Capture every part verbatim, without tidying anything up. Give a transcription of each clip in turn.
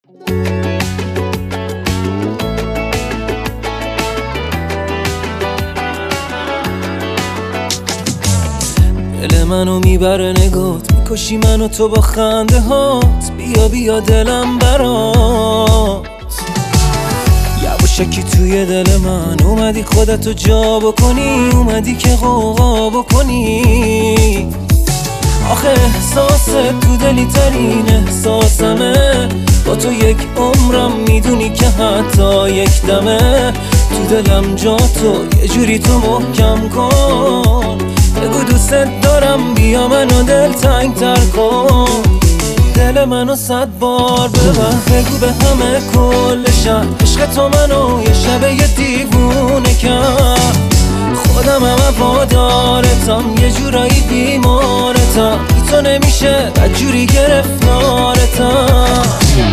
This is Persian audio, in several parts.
دل منو میبره نگات، میکشی منو تو با خنده هات. بیا بیا دلم برات، یواشکی توی دل من اومدی خودتو جا بکنی، اومدی که غوغا بکنی. آخه احساست تو دلی ترین احساسمه، با تو یک عمرم میدونی که حتی یک دمه. تو دلم جا تو یه جوری تو محکم کن، بگو دوست دارم بیا منو دل تنگ تر کن. دل منو صد بار ببر، بگو به همه کل شهر عشق تو منو یه شب یه دیوونه کرد. خودم هم وادارتم، یه جورایی بیمارتم، بی تو نمیشه بدجوری گرفتارتم.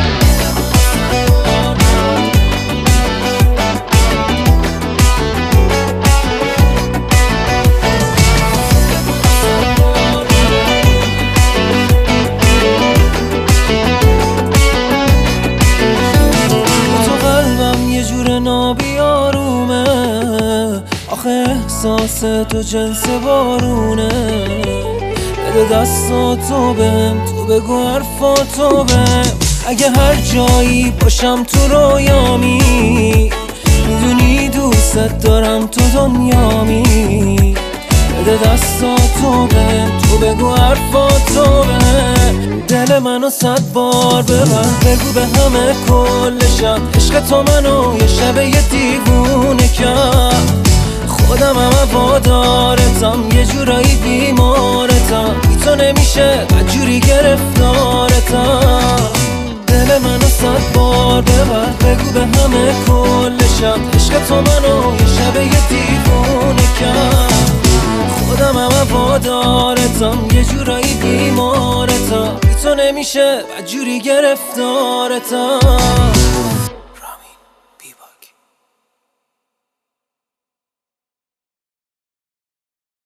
نابیارومه آخه احساس تو جنس بارونه. بده دستاتو بهم، تو بگو حرفاتو بهم. اگه هر جایی باشم تو رویامی، میدونی دوست دارم تو دنیامی. بده دستاتو بهم، تو بگو حرفاتو بهم. دل منو صد بار ببر، بگو به همه کل شهر عشق تو منو یه شب یه دیوونه کرد. خودم هم وادارتم، یه جورایی بیمارتم، بی تو نمیشه بدجوری گرفتارتم. دل منو صد بار ببر، بگو به همه کل شهر عشق تو منو یه شب یه دیوونه کرد. خودم هم وادارتم، یه جورایی بیمارتم، بی تو نمیشه بدجوری گرفتارتم.